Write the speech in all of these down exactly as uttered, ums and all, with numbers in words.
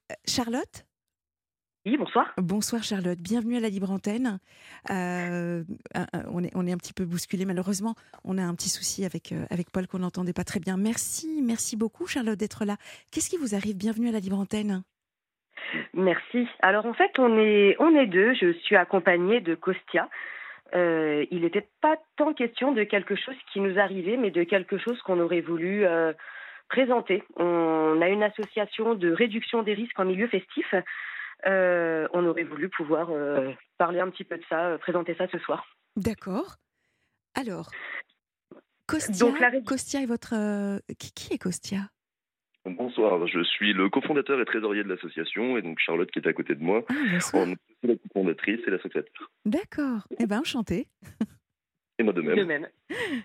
Charlotte? Oui, bonsoir. Bonsoir Charlotte, bienvenue à la Libre Antenne. Heu, un un on est on est un petit peu bousculés malheureusement, on a un petit souci avec, heu, avec Paul qu'on n'entendait pas très bien. Merci, merci beaucoup Charlotte d'être là. Qu'est-ce qui vous arrive? Bienvenue à la Libre Antenne. Merci. Alors en fait, on est on est deux. Je suis accompagnée de Costia. Heu, il n'était pas tant question de quelque chose qui nous arrivait, mais de quelque chose qu'on aurait voulu, heu, présenter. On a une association de réduction des risques en milieu festif. Heu, on aurait voulu pouvoir, heu, parler un petit peu de ça, heu, présenter ça ce soir. D'accord. Alors, Costia, Donc la rédu Costia est votre, heu qui qui est Costia? Bonsoir, je suis le cofondateur et trésorier de l'association et donc Charlotte qui est à côté de moi, Ah on bonsoir. est aussi la cofondatrice et l'associateur. D'accord. Eh ben, enchantée. Et moi de de même. même.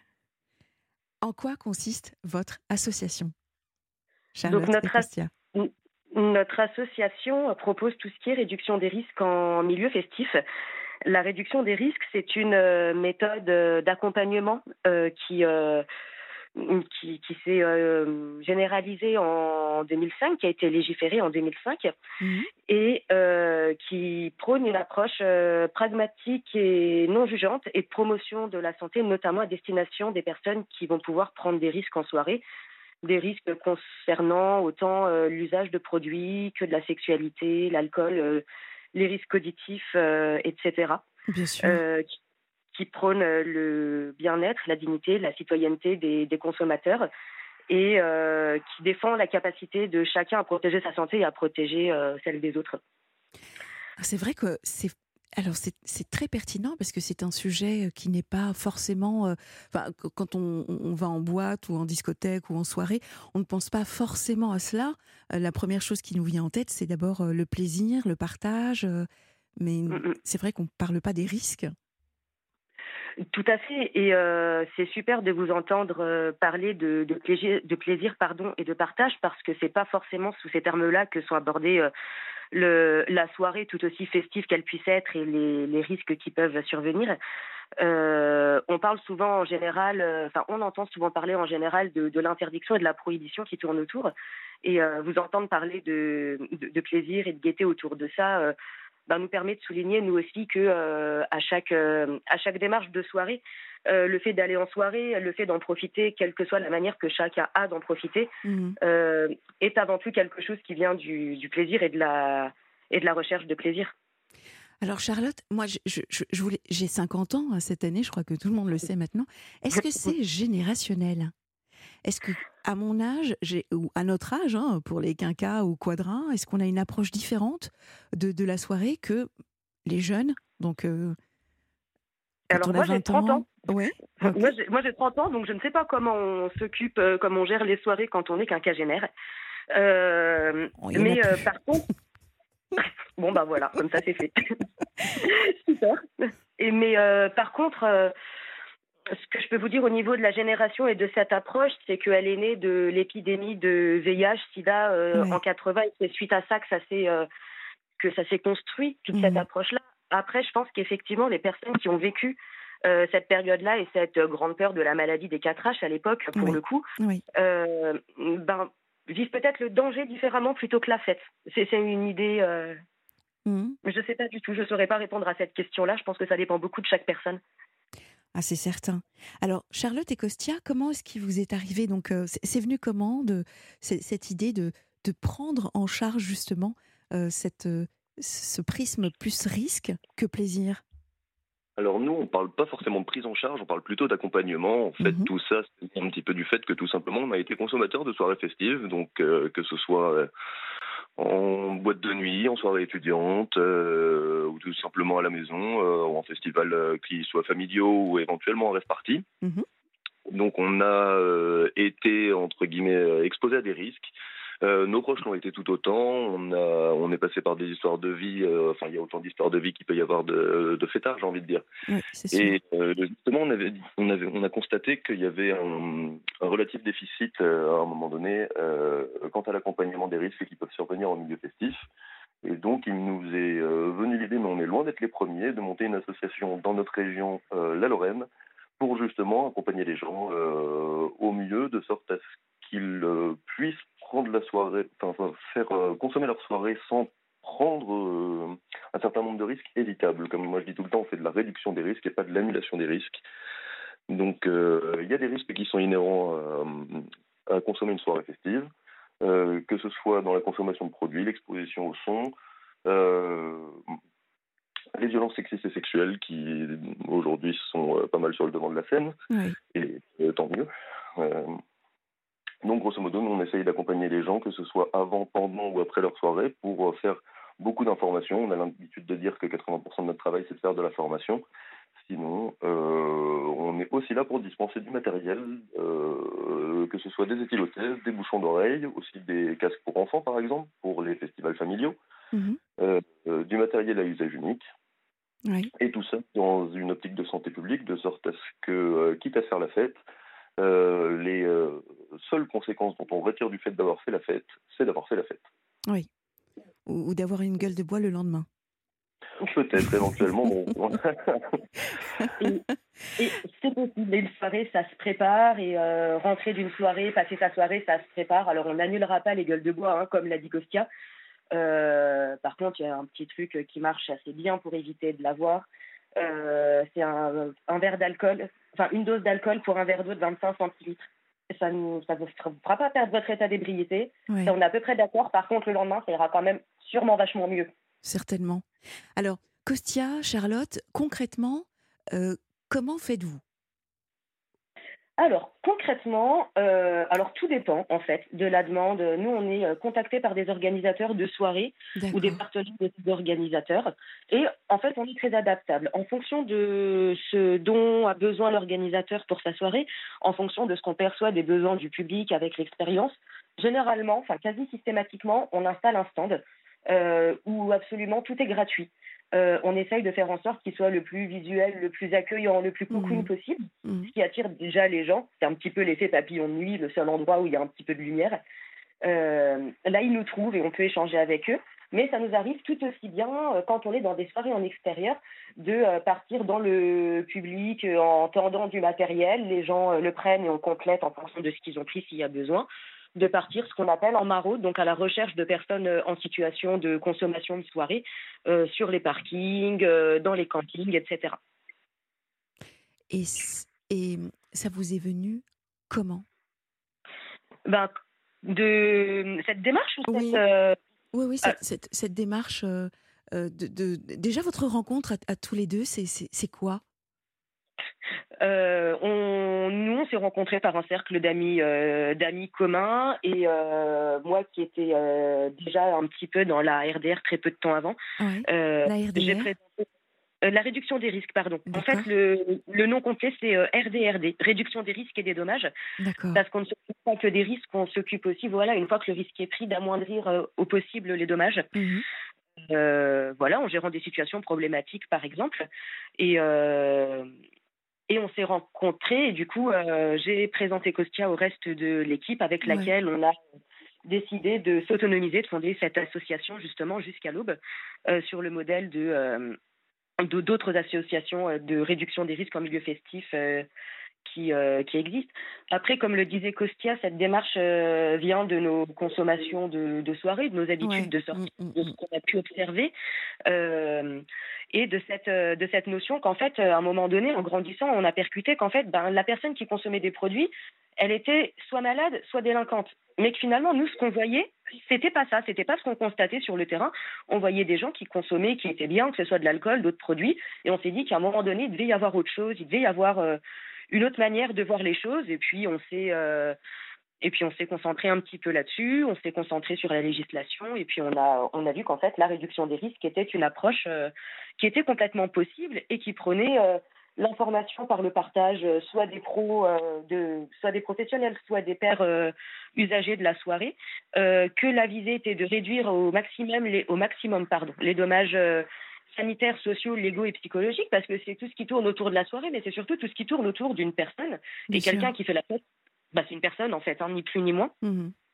En quoi consiste votre association? Donc Charlotte et notre as Costia. n notre association propose tout ce qui est réduction des risques en milieu festif. La réduction des risques, c'est une, heu, méthode, heu, d'accompagnement, heu, qui, heu, mmh, qui qui s'est, hem, généralisée en deux mille cinq, qui a été légiférée en deux mille cinq Mmh. et heu, qui prône une approche, heu, pragmatique et non jugeante et de promotion de la santé, notamment à destination des personnes qui vont pouvoir prendre des risques en soirée. Des risques concernant autant, heu, l'usage de produits que de la sexualité, l'alcool, heu, les risques auditifs, heu et cetera. Bien sûr. Heu, qui qui prônent, heu, le bien-être, la dignité, la citoyenneté des des consommateurs et heu, qui défend la capacité de chacun à protéger sa santé et à protéger, heu, celle des autres. Ah, c'est vrai que c'est alors c'est c'est très pertinent parce que c'est un sujet, heu, qui n'est pas forcément, heu, enfin q quand on on on va en boîte ou en discothèque ou en soirée, on ne pense pas forcément à cela. Heu, la première chose qui nous vient en tête, c'est d'abord, heu, le plaisir, le partage, heu, mais Mmh mh. c'est vrai qu'on ne parle pas des risques. Tout à fait et heu, c'est super de vous entendre, heu, parler de de plégi de plaisir, pardon et de partage parce que c'est pas forcément sous ces termes-là que sont abordés, heu, le la soirée tout aussi festive qu'elle puisse être et les les risques qui peuvent survenir. Heu, on parle souvent en général, heu, enfin on entend souvent parler en général de de l'interdiction et de la prohibition qui tournent autour et heu, vous entendre parler de de de plaisir et de gaieté autour de ça, heu, ben, nous permet de souligner nous aussi que, heu, à chaque, heu, à chaque démarche de soirée, heu, le fait d'aller en soirée, le fait d'en profiter, quelle que soit la manière que chacun a d'en profiter, Mmh. heu, est avant tout quelque chose qui vient du du plaisir et de la et de la recherche de plaisir. Alors Charlotte, moi je je je je voulais j'ai cinquante ans, hein, cette année, je crois que tout le monde le sait maintenant. Est-ce que c'est générationnel? Est-ce que à mon âge, j'ai ou à notre âge, hein, pour les quinquas ou quadras, est-ce qu'on a une approche différente de de la soirée que les jeunes? Donc, heu, quand Alors on a moi j'ai vingt trente ans ans. ouais, OK. Moi j'ai moi j'ai trente ans, donc je ne sais pas comment on s'occupe, heu, comment on gère les soirées quand on est quinquagénaire. Hem, Oh, il y en a mais heu, plus. par contre bon, bah, voilà, comme ça c'est fait. Super et mais heu, par contre, heu, ce que je peux vous dire au niveau de la génération et de cette approche, c'est qu'elle est née de l'épidémie de V I H, SIDA, heu, en Ouais. quatre-vingts et c'est suite à ça que ça s'est, heu, que ça s'est construit, toute cette Mmh. approche-là. Après, je pense qu'effectivement, les personnes qui ont vécu, heu, cette période-là et cette, heu, grande peur de la maladie des quatre H à l'époque, pour Oui. le coup, Oui. heu, ben, vivent peut-être le danger différemment plutôt que la fête. C'est c'est une idée, heu, Mmh. je sais pas du tout, je saurais pas répondre à cette question-là. Je pense que ça dépend beaucoup de chaque personne. Ah, c'est certain. Alors Charlotte et Costia, comment est-ce qu'il vous est arrivé donc, heu, c'est c'est venu comment de c cette idée de de prendre en charge justement, heu, cette, heu, ce prisme plus risque que plaisir? Alors nous, on parle pas forcément de prise en charge, on parle plutôt d'accompagnement. En fait, Mmh. tout ça, c'est un petit peu du fait que tout simplement, on a été consommateur de soirées festives, donc euh, que ce soit euh, en boîte de nuit, en soirée étudiante, euh, ou tout simplement à la maison, euh, ou en festival euh, qui soit familiaux ou éventuellement en rêve party. Mmh. Donc on a euh, été entre guillemets euh, exposé à des risques. Euh, nos proches l'ont été tout autant. On a, on est passé par des histoires de vie. euh, enfin, il y a autant d'histoires de vie qu'il peut y avoir de, de fêtards, j'ai envie de dire. Oui, c'est Et sûr. euh, justement, on avait, on avait, on a constaté qu'il y avait un, un relatif déficit euh, à un moment donné euh, quant à l'accompagnement des risques qui peuvent survenir en milieu festif. Et donc, il nous est euh, venu l'idée, mais on est loin d'être les premiers, de monter une association dans notre région, euh, la Lorraine, pour justement accompagner les gens euh, au mieux, de sorte à ce qu'ils euh, puissent prendre la soirée, enfin faire euh, consommer leur soirée sans prendre euh, un certain nombre de risques évitables. Comme moi je dis tout le temps, on fait de la réduction des risques et pas de l'annulation des risques. Donc euh, il y a des risques qui sont inhérents à, à consommer une soirée festive, euh, que ce soit dans la consommation de produits, l'exposition au son, euh, les violences sexistes et sexuelles qui aujourd'hui sont euh, pas mal sur le devant de la scène, Oui. et euh, tant mieux. Euh, donc grosso modo, nous on essaye d'accompagner les gens, que ce soit avant, pendant ou après leur soirée, pour euh, faire beaucoup d'informations. On a l'habitude de dire que quatre-vingts pour cent de notre travail c'est de faire de la formation. Sinon, euh, on est aussi là pour dispenser du matériel, euh, que ce soit des éthylotèses, des bouchons d'oreilles, aussi des casques pour enfants par exemple, pour les festivals familiaux, Mhm. euh, euh, du matériel à usage unique. Oui. Et tout ça dans une optique de santé publique, de sorte à ce que, euh, quitte à faire la fête, euh, les euh, seules conséquences dont on retire du fait d'avoir fait la fête, c'est d'avoir fait la fête. Oui. Ou, ou d'avoir une gueule de bois le lendemain. Peut-être, éventuellement. Bon. Et, et c'est possible. Une soirée, ça se prépare. Et euh, rentrer d'une soirée, passer sa soirée, ça se prépare. Alors, on n'annulera pas les gueules de bois, hein, comme l'a dit Costia. Euh, par contre, il y a un petit truc qui marche assez bien pour éviter de l'avoir. Euh, c'est un, un verre d'alcool, enfin une dose d'alcool pour un verre d'eau de vingt-cinq centilitres. Ça ne vous fera pas perdre votre état d'ébriété. Ouais. Ça, on est à peu près d'accord. Par contre, le lendemain, ça ira quand même sûrement vachement mieux. Certainement. Alors, Costia, Charlotte, concrètement, euh, comment faites-vous ? Alors, concrètement, euh, alors tout dépend en fait de la demande. Nous, on est euh, contacté par des organisateurs de soirées ou des D'accord. partenaires de ces organisateurs. Et en fait, on est très adaptable en fonction de ce dont a besoin l'organisateur pour sa soirée, en fonction de ce qu'on perçoit des besoins du public avec l'expérience. Généralement, enfin quasi systématiquement, on installe un stand euh, où absolument tout est gratuit. Euh, on essaye de faire en sorte qu'il soit le plus visuel, le plus accueillant, le plus cocooning Mmh. possible, Mmh. ce qui attire déjà les gens. C'est un petit peu l'effet papillon de nuit, le seul endroit où il y a un petit peu de lumière. Euh, là, ils nous trouvent et on peut échanger avec eux. Mais ça nous arrive tout aussi bien, euh, quand on est dans des soirées en extérieur, de euh, partir dans le public euh, en tendant du matériel. Les gens euh, le prennent et on complète en fonction de ce qu'ils ont pris s'il y a besoin. De partir ce qu'on appelle en maraude, donc à la recherche de personnes euh, en situation de consommation de soirée, euh, sur les parkings, euh, dans les campings, et cetera. Et, c- et ça vous est venu comment ? Ben, de cette démarche ou Oui, cette... euh, oui, oui, ah, cette, cette, cette démarche euh, euh, de, de- déjà votre rencontre à, à tous les deux, c'est, c'est, c'est quoi ? euh, on, nous, on s'est rencontrés par un cercle d'amis, euh, d'amis communs et euh, moi qui étais euh, déjà un petit peu dans la R D R très peu de temps avant, Ouais. euh, La j'ai R D R, présenté euh, la réduction des risques, pardon. En fait, d'accord, le, le nom complet, c'est euh, R D R D, réduction des risques et des dommages, d'accord. parce qu'on ne s'occupe pas que des risques, on s'occupe aussi, voilà, une fois que le risque est pris, d'amoindrir euh, au possible les dommages. Mhm. Euh, voilà, en gérant des situations problématiques, par exemple. Et, euh, et on s'est rencontrés, et du coup, euh, j'ai présenté Costia au reste de l'équipe avec Ouais, laquelle on a décidé de s'autonomiser, de fonder cette association, justement, jusqu'à l'aube, euh, sur le modèle de... euh, de- d'autres associations euh, de réduction des risques en milieu festif euh, qui, euh, qui existent. Après, comme le disait Costia, cette démarche euh, vient de nos consommations de, de soirée, de nos habitudes ouais. de Mm, sortie, mm, de ce mm. qu'on a pu observer, euh, et de cette, euh, de cette notion qu'en fait, à un moment donné, en grandissant, on a percuté qu'en fait, ben, la personne qui consommait des produits, elle était soit malade, soit délinquante. Mais que finalement, nous, ce qu'on voyait, c'était pas ça, c'était pas ce qu'on constatait sur le terrain. On voyait des gens qui consommaient, qui étaient bien, que ce soit de l'alcool, d'autres produits, et on s'est dit qu'à un moment donné, il devait y avoir autre chose, il devait y avoir euh, une autre manière de voir les choses, et puis on s'est euh, et puis on s'est concentré un petit peu là-dessus, on s'est concentré sur la législation, et puis on a on a vu qu'en fait la réduction des risques était une approche euh, qui était complètement possible et qui prenait euh, l'information par le partage, euh, soit des pros, euh, de, soit des professionnels, soit des pairs euh, usagers de la soirée, euh, que la visée était de réduire au maximum les, au maximum, pardon, les dommages euh, sanitaires, sociaux, légaux et psychologiques, parce que c'est tout ce qui tourne autour de la soirée, mais c'est surtout tout ce qui tourne autour d'une personne. Bien Et sûr. quelqu'un qui fait la fête, bah, c'est une personne en fait, hein, ni plus ni moins. Mhm.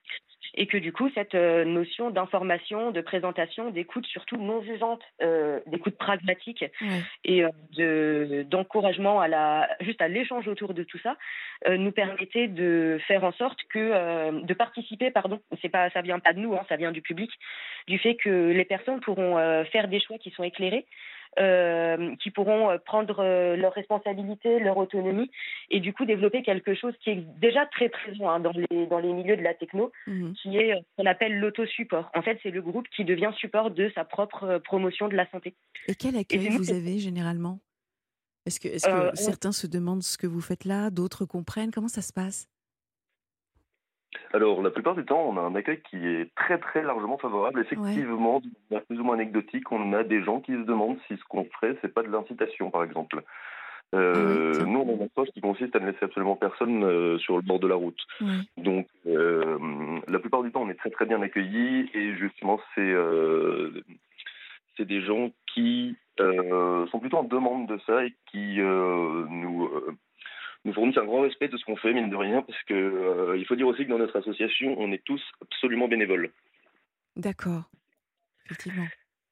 Et que du coup, cette euh, notion d'information, de présentation, d'écoute surtout non jugeante, euh, d'écoute pragmatique Ouais. et euh, de, d'encouragement à la, juste à l'échange autour de tout ça, euh, nous permettait de faire en sorte que, euh, de participer, pardon, c'est pas, ça vient pas de nous, hein, ça vient du public, du fait que les personnes pourront euh, faire des choix qui sont éclairés, euh, qui pourront euh, prendre euh, leurs responsabilités, leur autonomie, et du coup développer quelque chose qui est déjà très présent hein, dans les dans les milieux de la techno, Mhm. qui est euh, ce qu'on appelle l'autosupport. En fait, c'est le groupe qui devient support de sa propre euh, promotion de la santé. Et quel Et accueil c'est nous, vous c'est, avez généralement? Est-ce que, est-ce euh, que on- certains se demandent ce que vous faites là, d'autres comprennent? Comment ça se passe? Alors, la plupart du temps, on a un accueil qui est très très largement favorable. Ouais. Effectivement, de manière plus ou moins anecdotique, on a des gens qui se demandent si ce qu'on ferait, c'est pas de l'incitation, par exemple. Ah ouais, Euh, tiens. nous, on a une approche qui consiste à ne laisser absolument personne euh, sur le bord de la route. Ouais. Donc, euh, la plupart du temps, on est très très bien accueillis et justement, c'est euh, c'est des gens qui euh, sont plutôt en demande de ça et qui euh, nous euh, nous fournissent un grand respect de ce qu'on fait, mine de rien, parce que euh, il faut dire aussi que dans notre association, on est tous absolument bénévoles. D'accord, effectivement.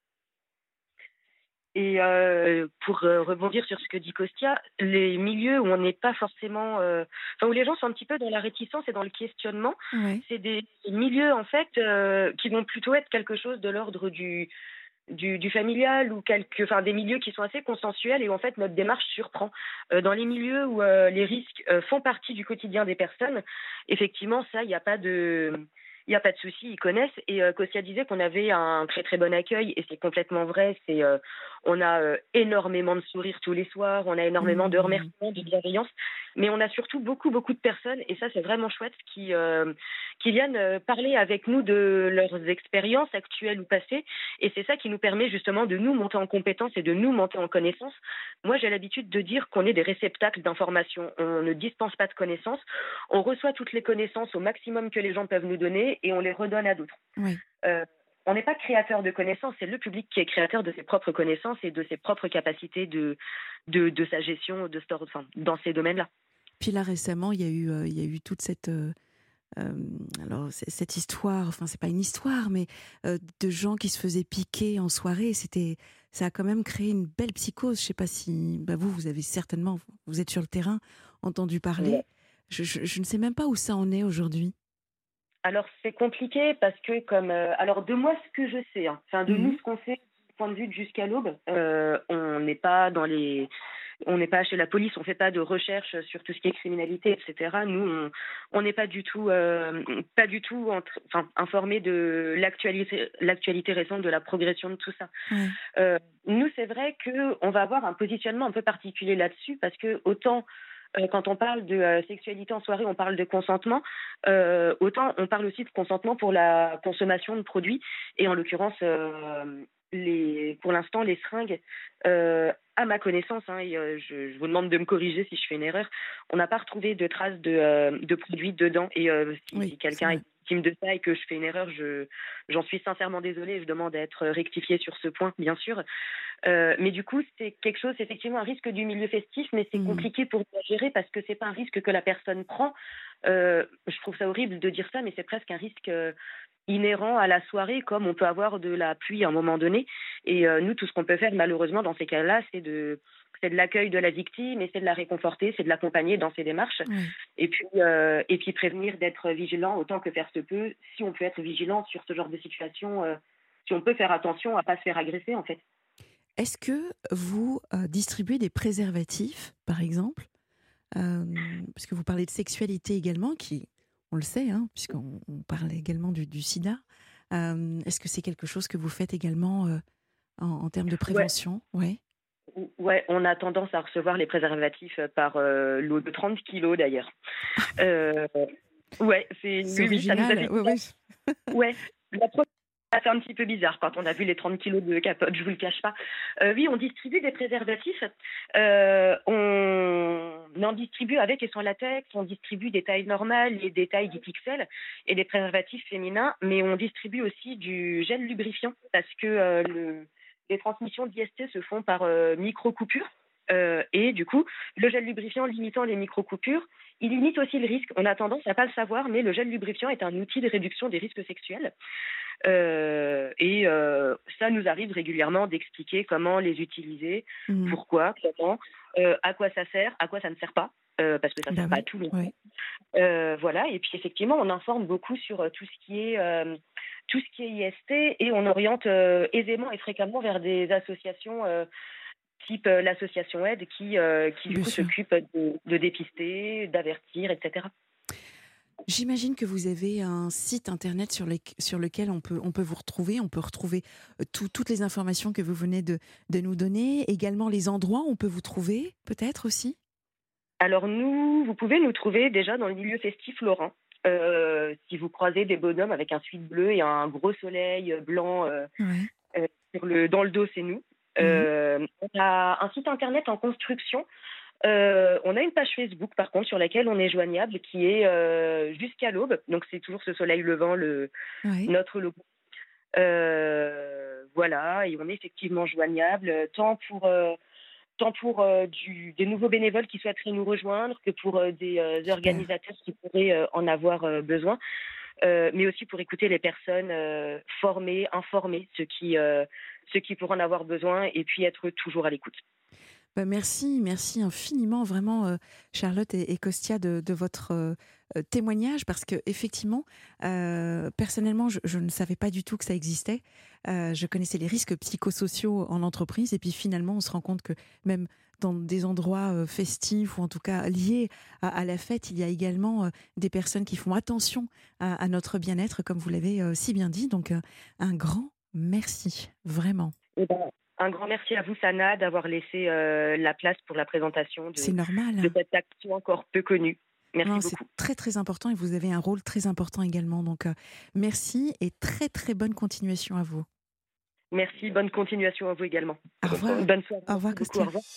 et euh, pour euh, rebondir sur ce que dit Costia, les milieux où on n'est pas forcément, euh, enfin où les gens sont un petit peu dans la réticence et dans le questionnement, Ouais. c'est des milieux en fait euh, qui vont plutôt être quelque chose de l'ordre du du, du familial ou quelques, enfin des milieux qui sont assez consensuels et où en fait notre démarche surprend. Euh, dans les milieux où euh, les risques euh, font partie du quotidien des personnes, effectivement ça il n'y a pas de il n'y a pas de souci, ils connaissent. Et euh, Kostia disait qu'on avait un très très bon accueil, et c'est complètement vrai. C'est, euh, on a euh, énormément de sourires tous les soirs, on a énormément de Mhm. remerciements, de bienveillance, mais on a surtout beaucoup beaucoup de personnes, et ça c'est vraiment chouette, qui euh, qui viennent euh, parler avec nous de leurs expériences actuelles ou passées, et c'est ça qui nous permet justement de nous monter en compétences et de nous monter en connaissances. Moi, j'ai l'habitude de dire qu'on est des réceptacles d'informations. On ne dispense pas de connaissances. On reçoit toutes les connaissances au maximum que les gens peuvent nous donner et on les redonne à d'autres. Ouais. Euh, on n'est pas créateur de connaissances, c'est le public qui est créateur de ses propres connaissances et de ses propres capacités de, de, de sa gestion de store, enfin, dans ces domaines-là. Puis là récemment, il y a eu, euh, il y a eu toute cette, euh, euh, alors c- cette histoire. Enfin, c'est pas une histoire, mais euh, de gens qui se faisaient piquer en soirée. C'était, ça a quand même créé une belle psychose. Je sais pas si, bah vous, vous avez certainement, vous êtes sur le terrain, entendu parler. Ouais. Je, je, je ne sais même pas où ça en est aujourd'hui. Alors c'est compliqué parce que comme euh, alors de moi ce que je sais, hein, enfin de nous Mhm. ce qu'on sait du point de vue de jusqu'à l'aube, euh, on n'est pas dans les on n'est pas chez la police, on fait pas de recherche sur tout ce qui est criminalité, et cetera. Nous, on on n'est pas du tout, euh, pas du tout entre, enfin, informé de l'actualité, l'actualité récente de la progression de tout ça. Ouais. Euh, nous, c'est vrai que on va avoir un positionnement un peu particulier là-dessus parce que autant euh, quand on parle de euh, sexualité en soirée, on parle de consentement, euh, autant on parle aussi de consentement pour la consommation de produits et en l'occurrence euh, les, pour l'instant les seringues, euh, à ma connaissance, hein, et, euh, je, je vous demande de me corriger si je fais une erreur, on n'a pas retrouvé de traces de, euh, de produits dedans et euh, si, Oui, si c'est quelqu'un vrai. est victime de ça et que je fais une erreur, je, j'en suis sincèrement désolée, je demande à être rectifiée sur ce point, bien sûr. Euh, mais du coup, c'est quelque chose, c'est effectivement un risque du milieu festif, mais c'est Mhm. compliqué pour nous à gérer parce que c'est pas un risque que la personne prend. Euh, je trouve ça horrible de dire ça, mais c'est presque un risque euh, inhérent à la soirée, comme on peut avoir de la pluie à un moment donné. Et euh, nous, tout ce qu'on peut faire, malheureusement, dans ces cas-là, c'est de c'est de l'accueil de la victime et c'est de la réconforter, c'est de l'accompagner dans ses démarches Ouais. et puis euh, et puis prévenir d'être vigilant autant que faire se peut. Si on peut être vigilant sur ce genre de situation, euh, si on peut faire attention à pas se faire agresser, en fait. Est-ce que vous euh, distribuez des préservatifs, par exemple? Euh, parce que vous parlez de sexualité également, qui, on le sait, hein, puisqu'on on parle également du, du sida. Euh, est-ce que c'est quelque chose que vous faites également euh, en, en termes de Ouais, prévention? Ouais. ouais, on a tendance à recevoir les préservatifs par euh, lot de trente kilos d'ailleurs. Euh, ouais, c'est C'est oui, oui, ça nous a original. fait Ouais, bizarre. ouais. Ouais, la première ça fait un petit peu bizarre quand on a vu les trente kilos de capote, je vous le cache pas. Euh, oui, on distribue des préservatifs. Euh, on en distribue avec et sans latex. On distribue des tailles normales et des tailles dix X L et des préservatifs féminins. Mais on distribue aussi du gel lubrifiant parce que euh, le, les transmissions d'I S T se font par euh, micro-coupures. Euh, et du coup, le gel lubrifiant limitant les micro-coupures, il limite aussi le risque. On a tendance à pas le savoir, mais le gel lubrifiant est un outil de réduction des risques sexuels. Euh, et euh, ça nous arrive régulièrement d'expliquer comment les utiliser, Mmh. pourquoi, comment, euh, à quoi ça sert, à quoi ça ne sert pas, euh, parce que ça ne Bah sert pas à oui, tout le monde. oui, Euh, voilà, et puis effectivement, on informe beaucoup sur euh, tout ce qui est euh, tout ce qui est I S T et on oriente euh, aisément et fréquemment vers des associations euh, type euh, l'association Aide qui euh, qui du bien coup sûr. s'occupe de, de dépister, d'avertir, et cetera. J'imagine que vous avez un site internet sur, les- sur lequel on peut, on peut vous retrouver. On peut retrouver euh, tout- toutes les informations que vous venez de, de nous donner. Également les endroits où on peut vous trouver, peut-être aussi. Alors nous, vous pouvez nous trouver déjà dans le milieu festif lorrain. Euh, si vous croisez des bonhommes avec un sweat bleu et un gros soleil euh, blanc euh, Ouais. euh, sur le, dans le dos, c'est nous. Mhm. Euh, on a un site internet en construction. Euh, on a une page Facebook, par contre, sur laquelle on est joignable, qui est euh, jusqu'à l'aube. Donc, c'est toujours ce soleil levant, le, Ouais. notre logo. Euh, voilà, et on est effectivement joignable, euh, tant pour, euh, tant pour euh, du, des nouveaux bénévoles qui souhaiteraient nous rejoindre que pour euh, des euh, Super. organisateurs qui pourraient euh, en avoir euh, besoin, euh, mais aussi pour écouter les personnes euh, formées, informer ceux qui, euh, ceux qui pourraient en avoir besoin et puis être toujours à l'écoute. Bah, merci, merci infiniment, vraiment, euh, Charlotte et, et Costia, de, de votre euh, euh, témoignage, parce que effectivement, euh, personnellement, je, je ne savais pas du tout que ça existait. Euh, je connaissais les risques psychosociaux en entreprise, et puis finalement, on se rend compte que même dans des endroits euh, festifs ou en tout cas liés à, à la fête, il y a également euh, des personnes qui font attention à, à notre bien-être, comme vous l'avez euh, si bien dit. Donc, euh, un grand merci, vraiment. Eh ben, un grand merci à vous, Sana, d'avoir laissé euh, la place pour la présentation C'est de, de normal. cette action encore peu connue. Merci Non, c'est beaucoup. très très important et vous avez un rôle très important également. Donc, euh, merci et très très bonne continuation à vous. Merci, bonne continuation à vous également. Au revoir. Bonne soirée, Au revoir, merci beaucoup, au Costia. revoir.